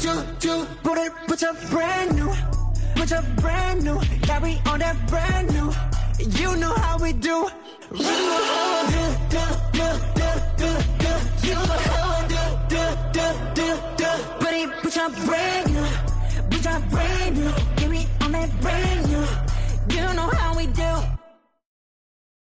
Put your brand new. Put your brand new. Yeah, we on that brand new. You know how we do. You know how we do. Put your brand new. Put your brand new. Get me on that brand new. You know how we do.